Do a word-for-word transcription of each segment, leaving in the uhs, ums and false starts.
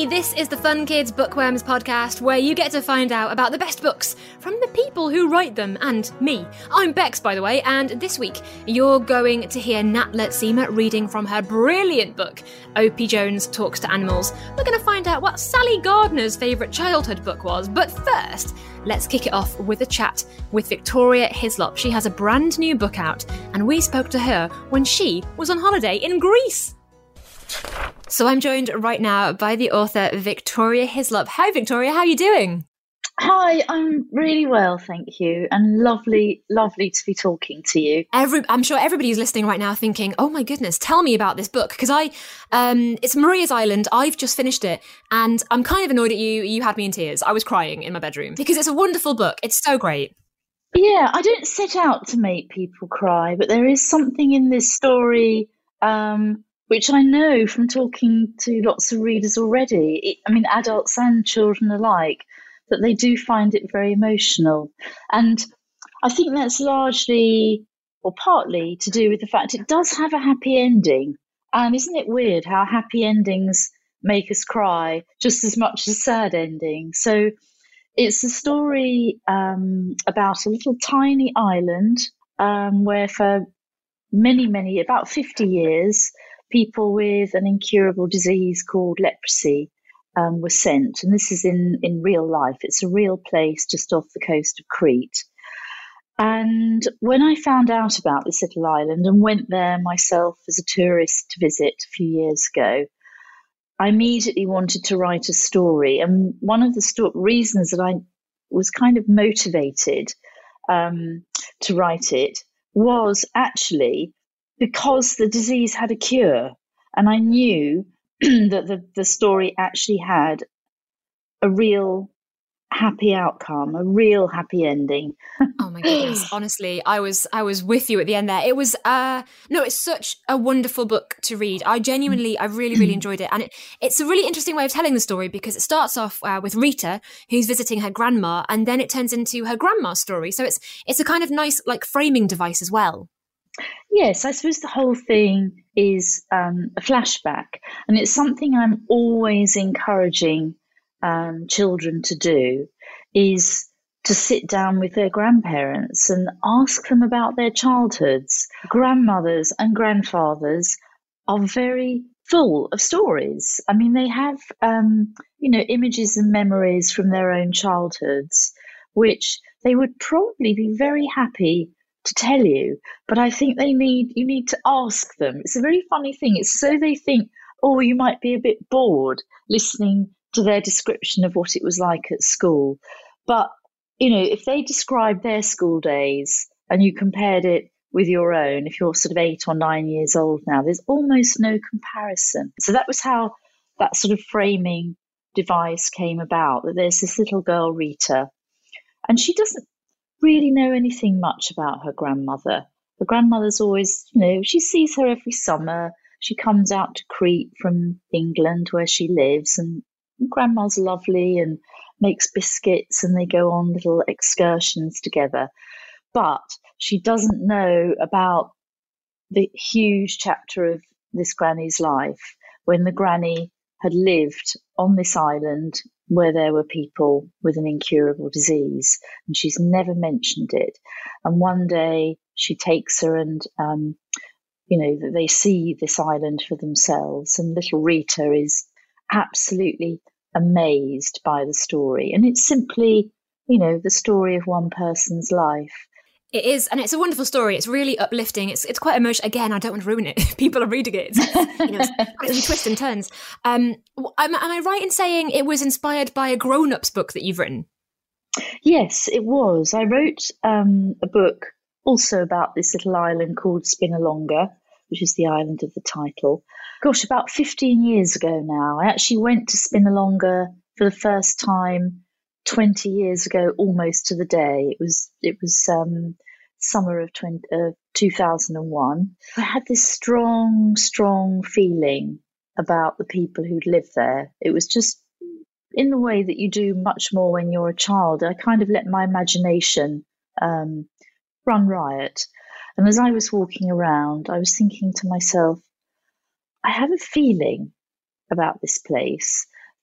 Hey, this is the Fun Kids Bookworms podcast, where you get to find out about the best books from the people who write them, and me. I'm Bex, by the way, and this week you're going to hear Nat Letzima reading from her brilliant book, Opie Jones Talks to Animals. We're going to find out what Sally Gardner's favourite childhood book was, but first, let's kick it off with a chat with Victoria Hislop. She has a brand new book out, and we spoke to her when she was on holiday in Greece. So I'm joined right now by the author Victoria Hislop. Hi Victoria, how are you doing? Hi, I'm really well, thank you, and lovely, lovely to be talking to you. Every, I'm sure everybody's listening right now thinking, oh my goodness, tell me about this book, because I, um, it's Maria's Island, I've just finished it, and I'm kind of annoyed at you, you had me in tears. I was crying in my bedroom, because it's a wonderful book, it's so great. Yeah, I don't set out to make people cry, but there is something in this story, um, which I know from talking to lots of readers already, it, I mean, adults and children alike, that they do find it very emotional. And I think that's largely or partly to do with the fact it does have a happy ending. And isn't it weird how happy endings make us cry just as much as sad endings? So it's a story um, about a little tiny island um, where for many, many, about fifty years, people with an incurable disease called leprosy um, were sent. And this is in, in real life. It's a real place just off the coast of Crete. And when I found out about this little island and went there myself as a tourist to visit a few years ago, I immediately wanted to write a story. And one of the sto- reasons that I was kind of motivated um, to write it was actually because the disease had a cure, and I knew that the, the story actually had a real happy outcome, a real happy ending. Oh my goodness, honestly, I was I was with you at the end there. It was, uh, no, it's such a wonderful book to read. I genuinely, I really, really enjoyed it. And it, it's a really interesting way of telling the story because it starts off uh, with Rita, who's visiting her grandma, and then it turns into her grandma's story. So it's it's a kind of nice, like, framing device as well. Yes, I suppose the whole thing is um, a flashback, and it's something I'm always encouraging um, children to do, is to sit down with their grandparents and ask them about their childhoods. Grandmothers and grandfathers are very full of stories. I mean, they have, um, you know, images and memories from their own childhoods, which they would probably be very happy to tell you, but I think they need you need to ask them. It's a very funny thing. It's so they think, oh, you might be a bit bored listening to their description of what it was like at school. But, you know, if they described their school days and you compared it with your own, if you're sort of eight or nine years old now, there's almost no comparison. So that was how that sort of framing device came about, that there's this little girl, Rita, and she doesn't really know anything much about her grandmother. The grandmother's always, you know, she sees her every summer. She comes out to Crete from England where she lives, and grandma's lovely and makes biscuits, and they go on little excursions together. But she doesn't know about the huge chapter of this granny's life when the granny had lived on this island where there were people with an incurable disease, and she's never mentioned it. And one day she takes her and, um, you know, they see this island for themselves, and little Rita is absolutely amazed by the story. And it's simply, you know, the story of one person's life. It is, and it's a wonderful story. It's really uplifting. It's it's quite emotional. Again, I don't want to ruin it. People are reading it. It's, you know, it's twists and turns. Um, am, am I right in saying it was inspired by a grown-ups book that you've written? Yes, it was. I wrote um, a book also about this little island called Spinalonga, which is the island of the title. Gosh, about fifteen years ago now. I actually went to Spinalonga for the first time twenty years ago, almost to the day. It was it was um, summer of twenty, uh, two thousand one. I had this strong, strong feeling about the people who'd lived there. It was just in the way that you do much more when you're a child. I kind of let my imagination um, run riot. And as I was walking around, I was thinking to myself, I have a feeling about this place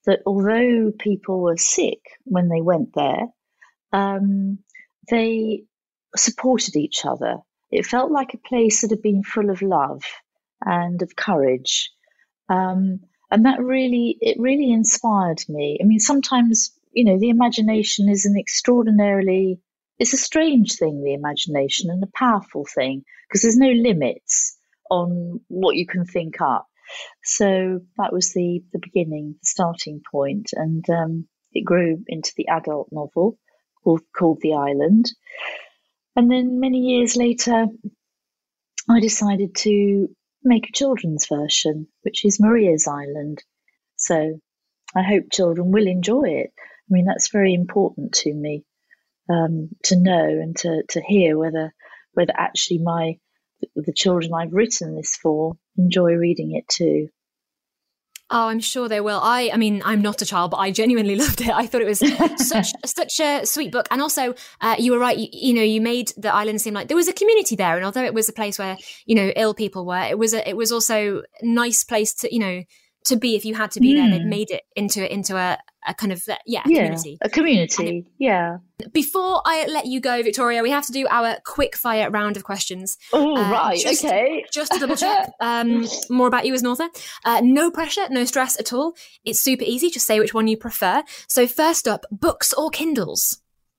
that although people were sick when they went there, um, they supported each other. It felt like a place that had been full of love and of courage. Um, and that really, it really inspired me. I mean, sometimes, you know, the imagination is an extraordinarily, it's a strange thing, the imagination, and a powerful thing, because there's no limits on what you can think up. So that was the, the beginning, the starting point, and um, it grew into the adult novel called, called The Island. And then many years later, I decided to make a children's version, which is Maria's Island. So I hope children will enjoy it. I mean, that's very important to me, um, to know and to, to hear whether whether actually my the children I've written this for enjoy reading it too. Oh, I'm sure they will. I, I mean, I'm not a child, but I genuinely loved it. I thought it was such such a sweet book. And also, uh, you were right. You, you know, you made the island seem like there was a community there. And although it was a place where, you know, ill people were, it was a, it was also a nice place to, you know, to be if you had to be mm. there. They'd made it into into a, a kind of, uh, yeah, a yeah, community. A community, it, yeah. Before I let you go, Victoria, we have to do our quick fire round of questions. Oh, uh, right, just, okay. Just to double check um, more about you as an author. Uh, no pressure, no stress at all. It's super easy. Just say which one you prefer. So first up, books or Kindles?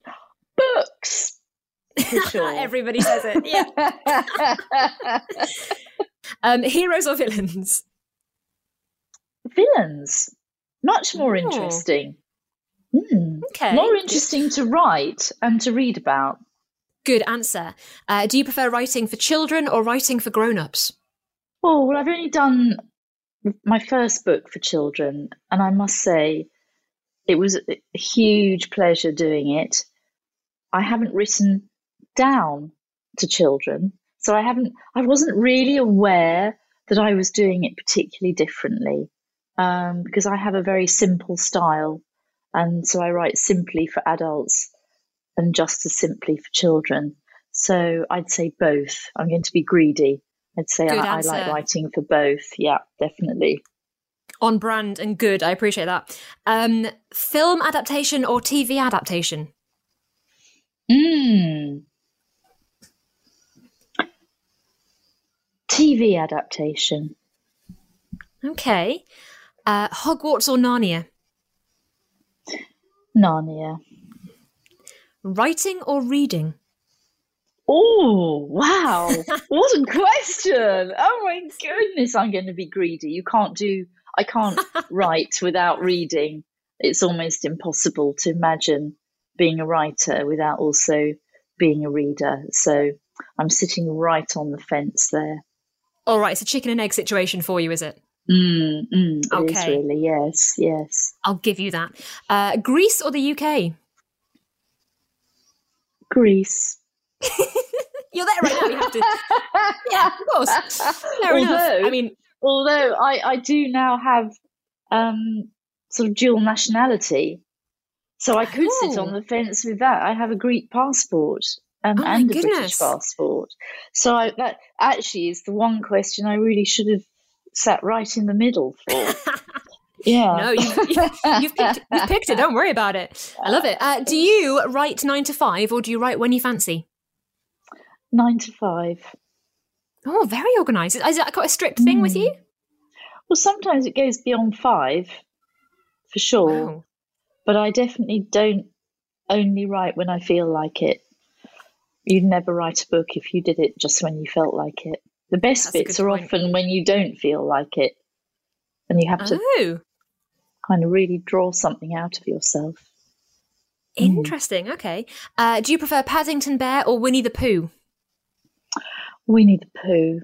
Books. For sure. Everybody says it, yeah. um, heroes or villains? Villains. Much more oh. interesting. Mm. Okay. More interesting to write and to read about. Good answer. Uh, do you prefer writing for children or writing for grown-ups? Oh, well, I've only done my first book for children, and I must say it was a huge pleasure doing it. I haven't written down to children, so I haven't. I wasn't really aware that I was doing it particularly differently, um, because I have a very simple style, and so I write simply for adults and just as simply for children. So I'd say both. I'm going to be greedy. I'd say I, I like writing for both. Yeah, definitely. On brand and good. I appreciate that. Um, film adaptation or T V adaptation? Mm. T V adaptation. Okay. Uh, Hogwarts or Narnia? Narnia. Writing or reading? Oh, wow. What a question. Oh my goodness, I'm going to be greedy. You can't do, I can't write without reading. It's almost impossible to imagine being a writer without also being a reader. So I'm sitting right on the fence there. All right, it's a chicken and egg situation for you, is it? Mm, mm, it okay. is really, yes, yes. I'll give you that. Uh, Greece or the U K? Greece. You're there right now. You have to. Yeah, of course. Fair although, enough. I mean, although I, I do now have um, sort of dual nationality, so I could oh. sit on the fence with that. I have a Greek passport um, oh and a goodness. British passport. So I, that actually is the one question I really should have sat right in the middle for. Yeah. No, you've, you've, picked, you've picked it. Don't worry about it. I love it. Uh, do you write nine to five or do you write when you fancy? Nine to five. Oh, very organised. Is that quite a strict thing mm. with you? Well, sometimes it goes beyond five, for sure. Wow. But I definitely don't only write when I feel like it. You'd never write a book if you did it just when you felt like it. The best That's bits are point. often when you don't feel like it. And you have to oh. kind of really draw something out of yourself. Interesting. Mm. Okay. Uh, do you prefer Paddington Bear or Winnie the Pooh? Winnie the Pooh.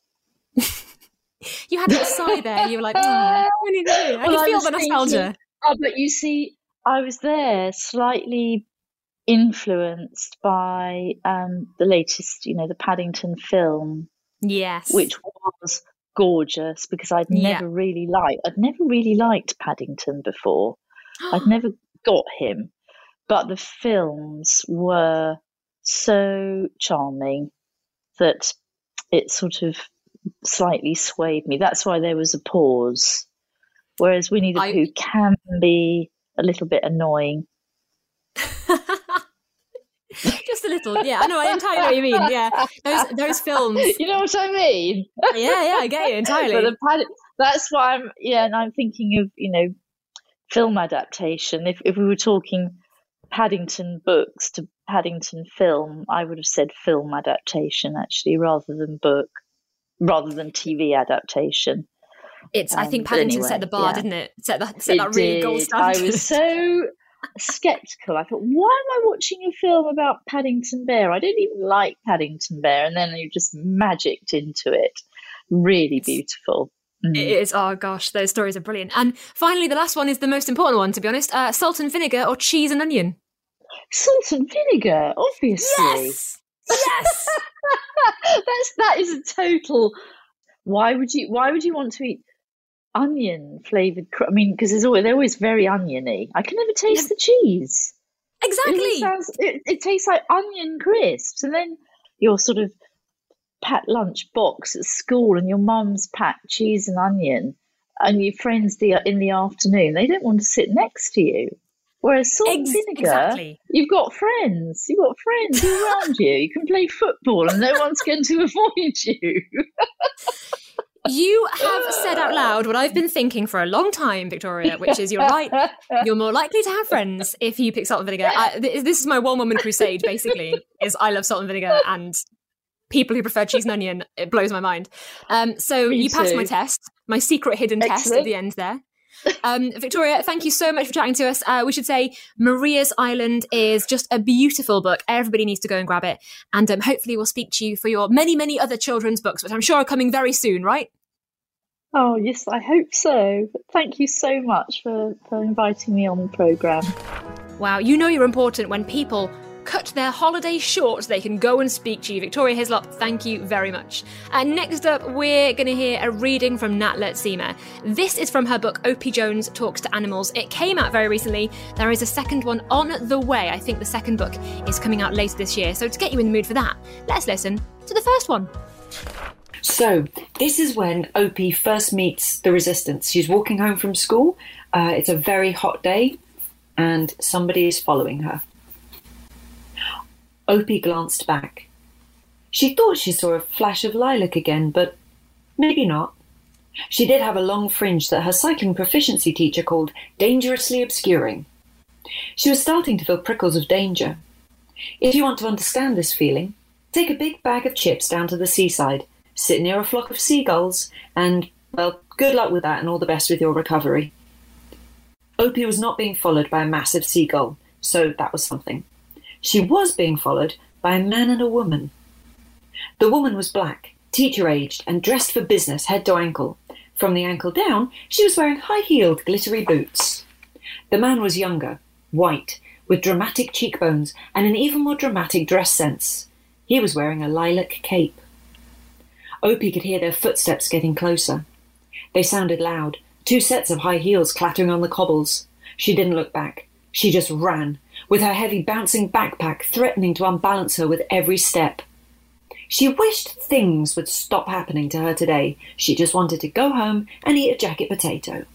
You had a sigh there. You were like, oh, Winnie the Pooh. I well, can feel the nostalgia. Thinking, oh, but you see, I was there slightly influenced by um, the latest, you know, the Paddington film. Yes. Which was gorgeous because I'd never yeah. really liked, I'd never really liked Paddington before. I'd never got him. But the films were so charming that it sort of slightly swayed me. That's why there was a pause. Whereas Winnie the I... Pooh can be a little bit annoying. Just a little, yeah. I know entirely what you mean. Yeah, those those films. You know what I mean? Yeah, yeah, I get you entirely. But the, that's why I'm. Yeah, and I'm thinking of you know, film adaptation. If if we were talking Paddington books to Paddington film, I would have said film adaptation actually, rather than book, rather than T V adaptation. It's. Um, I think Paddington anyway, set the bar, yeah. didn't it? Set that set it that really did. gold standard. I was so skeptical. I thought, why am I watching a film about Paddington Bear? I don't even like Paddington Bear, and then you just magicked into it. Really beautiful. Mm. It is. Oh gosh, those stories are brilliant. And finally, the last one is the most important one, to be honest. Uh, salt and vinegar or cheese and onion? Salt and vinegar, obviously. Yes. Yes. That's that is a total. Why would you? Why would you want to eat onion flavored? I mean, because there's always they're always very oniony. I can never taste yeah. the cheese. Exactly. It, sounds, it, it tastes like onion crisps, and then your sort of packed lunch box at school, and your mum's packed cheese and onion, and your friends the in the afternoon. They don't want to sit next to you. Whereas salt Ex- and vinegar, exactly. you've got friends. You've got friends around you. You can play football, and no one's going to avoid you. You have said out loud what I've been thinking for a long time, Victoria, which is you're right. You're more likely to have friends if you pick salt and vinegar. I, this is my one-woman crusade, basically, is I love salt and vinegar, and people who prefer cheese and onion, it blows my mind. Um, so Me you passed too. my test, my secret hidden Excellent. test at the end there. Um, Victoria, thank you so much for chatting to us. Uh, we should say Maria's Island is just a beautiful book. Everybody needs to go and grab it. And um, hopefully we'll speak to you for your many, many other children's books, which I'm sure are coming very soon, right? Oh, yes, I hope so. Thank you so much for, for inviting me on the programme. Wow, you know you're important when people cut their holiday short so they can go and speak to you. Victoria Hislop, thank you very much. And next up, we're going to hear a reading from Natlet Seema. This is from her book, Opie Jones Talks to Animals. It came out very recently. There is a second one on the way. I think the second book is coming out later this year. So to get you in the mood for that, let's listen to the first one. So, this is when Opie first meets the resistance. She's walking home from school. Uh, it's a very hot day, and somebody is following her. Opie glanced back. She thought she saw a flash of lilac again, but maybe not. She did have a long fringe that her cycling proficiency teacher called dangerously obscuring. She was starting to feel prickles of danger. If you want to understand this feeling, take a big bag of chips down to the seaside, sit near a flock of seagulls, and, well, good luck with that and all the best with your recovery. Opie was not being followed by a massive seagull, so that was something. She was being followed by a man and a woman. The woman was black, teacher-aged, and dressed for business head to ankle. From the ankle down, she was wearing high-heeled, glittery boots. The man was younger, white, with dramatic cheekbones and an even more dramatic dress sense. He was wearing a lilac cape. Opie could hear their footsteps getting closer. They sounded loud, two sets of high heels clattering on the cobbles. She didn't look back. She just ran, with her heavy bouncing backpack threatening to unbalance her with every step. She wished things would stop happening to her today. She just wanted to go home and eat a jacket potato.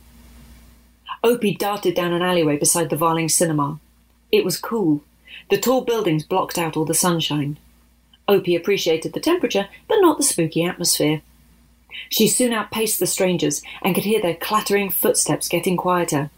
Opie darted down an alleyway beside the Varling Cinema. It was cool. The tall buildings blocked out all the sunshine. Opie appreciated the temperature, but not the spooky atmosphere. She soon outpaced the strangers and could hear their clattering footsteps getting quieter.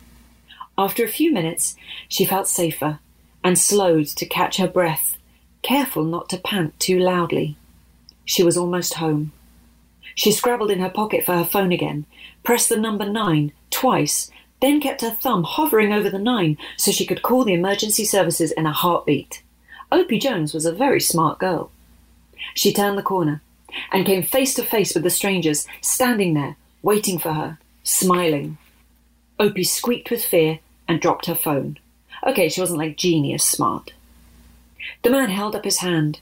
After a few minutes, she felt safer and slowed to catch her breath, careful not to pant too loudly. She was almost home. She scrabbled in her pocket for her phone again, pressed the number nine twice, then kept her thumb hovering over the nine so she could call the emergency services in a heartbeat. Opie Jones was a very smart girl. She turned the corner and came face to face with the strangers standing there, waiting for her, smiling. Opie squeaked with fear and dropped her phone. Okay, she wasn't like genius smart. The man held up his hand.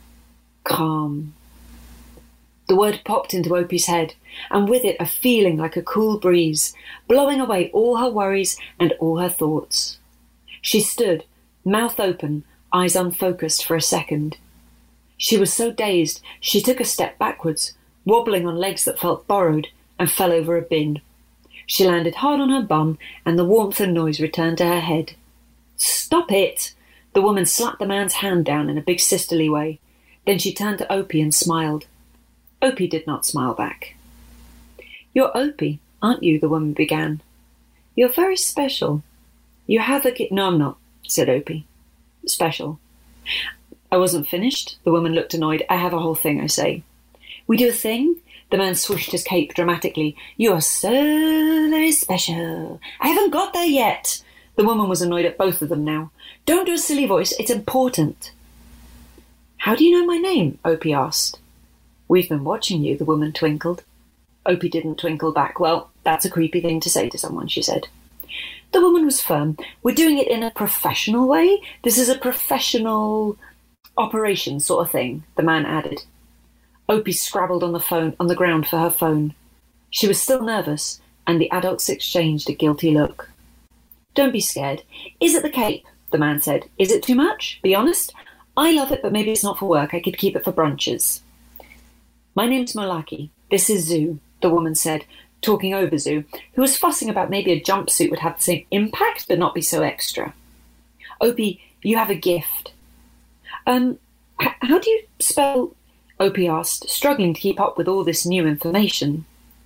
Calm. The word popped into Opie's head, and with it a feeling like a cool breeze, blowing away all her worries and all her thoughts. She stood, mouth open, eyes unfocused for a second. She was so dazed, she took a step backwards, wobbling on legs that felt borrowed, and fell over a bin. She landed hard on her bum, and the warmth and noise returned to her head. "Stop it!" The woman slapped the man's hand down in a big sisterly way. Then she turned to Opie and smiled. Opie did not smile back. "You're Opie, aren't you?" the woman began. "You're very special. You have a gi-" "No, I'm not," said Opie. "Special." "I wasn't finished." The woman looked annoyed. "I have a whole thing, I say." "We do a thing?" The man swished his cape dramatically. "You are so very special. I haven't got there yet." The woman was annoyed at both of them now. "Don't do a silly voice. It's important." "How do you know my name?" Opie asked. "We've been watching you," the woman twinkled. Opie didn't twinkle back. "Well, that's a creepy thing to say to someone," she said. The woman was firm. "We're doing it in a professional way. This is a professional operation sort of thing," the man added. Opie scrabbled on the phone on the ground for her phone. She was still nervous, and the adults exchanged a guilty look. "Don't be scared. Is it the cape?" the man said. "Is it too much? Be honest. I love it, but maybe it's not for work. I could keep it for brunches." "My name's Malaki. This is Zoo," the woman said, talking over Zoo, who was fussing about maybe a jumpsuit would have the same impact but not be so extra. "Opie, you have a gift." Um, h- how do you spell... Opie asked, struggling to keep up with all this new information.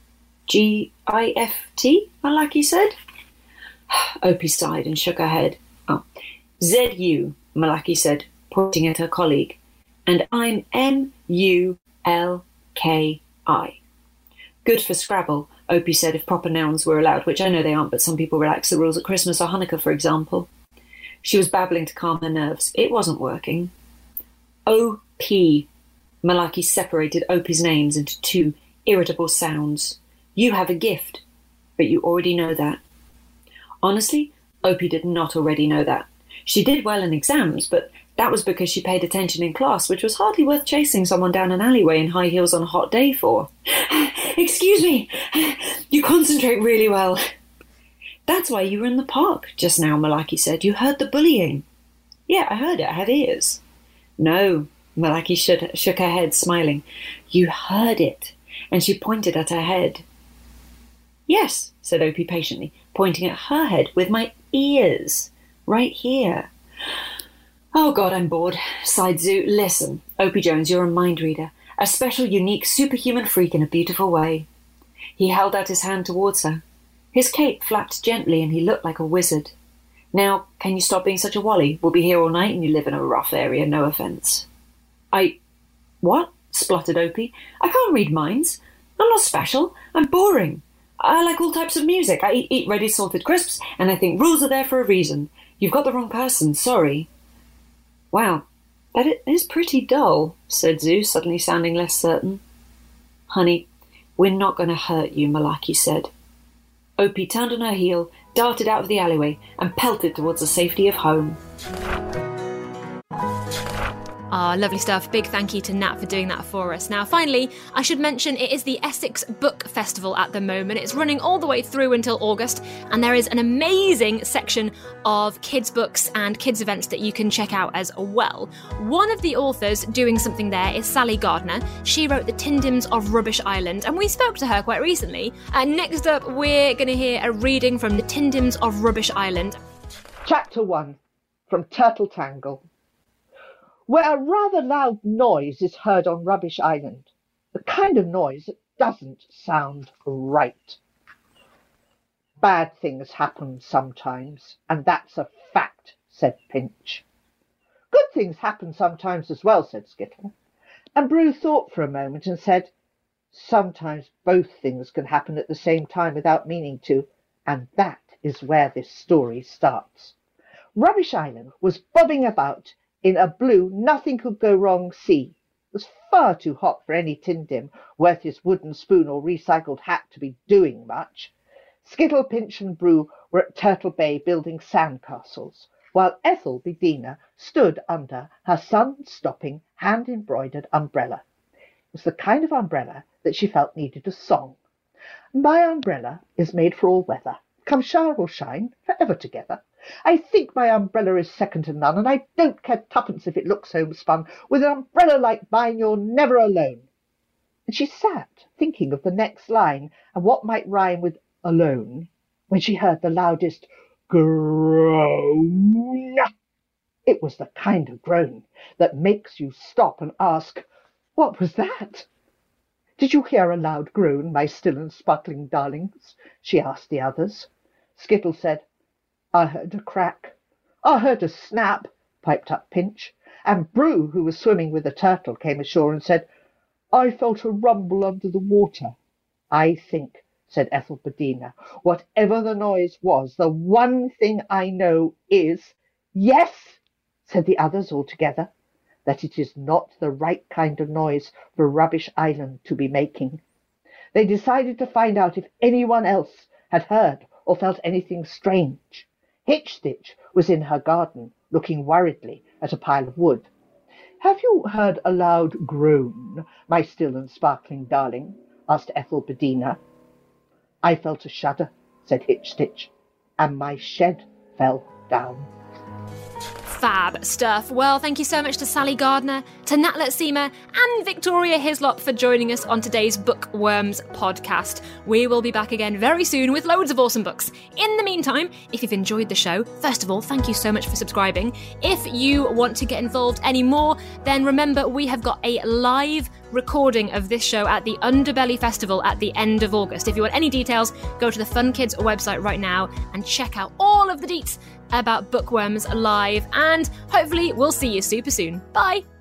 G I F T, Malaki said. Opie sighed and shook her head. "Oh, Z U, Malaki said, pointing at her colleague. "And I'm M U L K I. "Good for Scrabble," Opie said, if proper nouns were allowed, which I know they aren't, but some people relax the rules at Christmas or Hanukkah, for example. She was babbling to calm her nerves. It wasn't working. O P. Malaki separated Opie's names into two irritable sounds. "You have a gift, but you already know that." Honestly, Opie did not already know that. She did well in exams, but that was because she paid attention in class, which was hardly worth chasing someone down an alleyway in high heels on a hot day for. "Excuse me, you concentrate really well." "That's why you were in the park just now," Malaki said. "You heard the bullying." "Yeah, I heard it. I have ears." "No," Malaki shook, shook her head, smiling. "You heard it." And she pointed at her head. "Yes," said Opie patiently, pointing at her head with my ears. Right here. "Oh, God, I'm bored," sighed Zoo. "Listen, Opie Jones, you're a mind reader. A special, unique, superhuman freak in a beautiful way." He held out his hand towards her. His cape flapped gently and he looked like a wizard. "Now, can you stop being such a wally? We'll be here all night and you live in a rough area, no offence." I... "What?" spluttered Opie. "I can't read minds. I'm not special. I'm boring. I like all types of music. I eat, eat ready salted crisps, and I think rules are there for a reason. You've got the wrong person, sorry." "Wow, that is pretty dull," said Zoo, suddenly sounding less certain. "Honey, we're not going to hurt you," Malaki said. Opie turned on her heel, darted out of the alleyway, and pelted towards the safety of home. Ah, lovely stuff. Big thank you to Nat for doing that for us. Now, finally, I should mention it is the Essex Book Festival at the moment. It's running all the way through until August, and there is an amazing section of kids' books and kids' events that you can check out as well. One of the authors doing something there is Sally Gardner. She wrote The Tindyms of Rubbish Island, and we spoke to her quite recently. And next up, we're going to hear a reading from The Tindyms of Rubbish Island. Chapter one, from Turtle Tangle. Where a rather loud noise is heard on Rubbish Island, the kind of noise that doesn't sound right. Bad things happen sometimes, and that's a fact, said Pinch. Good things happen sometimes as well, said Skittle. And Brew thought for a moment and said, sometimes both things can happen at the same time without meaning to, and that is where this story starts. Rubbish Island was bobbing about in a blue, nothing-could-go-wrong sea. It was far too hot for any Tindim worth his wooden spoon or recycled hat to be doing much. Skittle, Pinch and Brew were at Turtle Bay building sandcastles, while Ethel Bedina stood under her sun-stopping, hand-embroidered umbrella. It was the kind of umbrella that she felt needed a song. My umbrella is made for all weather. Come shower or shine, forever together. I think my umbrella is second to none, and I don't care twopence if it looks homespun. With an umbrella like mine, you're never alone. And she sat, thinking of the next line, and what might rhyme with alone when she heard the loudest groan. It was the kind of groan that makes you stop and ask, "What was that?" "Did you hear a loud groan, my still and sparkling darlings?" she asked the others. Skittle said, "I heard a crack." "I heard a snap," piped up Pinch. And Brew, who was swimming with the turtle, came ashore and said, "I felt a rumble under the water." "I think," said Ethelberdina, "whatever the noise was, the one thing I know is—" "Yes," said the others all together, "that it is not the right kind of noise for Rubbish Island to be making." They decided to find out if anyone else had heard or felt anything strange. Hitch-Stitch was in her garden, looking worriedly at a pile of wood. "Have you heard a loud groan, my still and sparkling darling?" asked Ethelberdina. "I felt a shudder," said Hitch-Stitch, "and my shed fell down." Fab stuff. Well, thank you so much to Sally Gardner, to Natlet Seema, and Victoria Hislop for joining us on today's Bookworms podcast. We will be back again very soon with loads of awesome books. In the meantime, if you've enjoyed the show, first of all, thank you so much for subscribing. If you want to get involved any more, then remember we have got a live recording of this show at the Underbelly Festival at the end of August. If you want any details, go to the Fun Kids website right now and check out all of the deets about Bookworms live, and hopefully we'll see you super soon. Bye!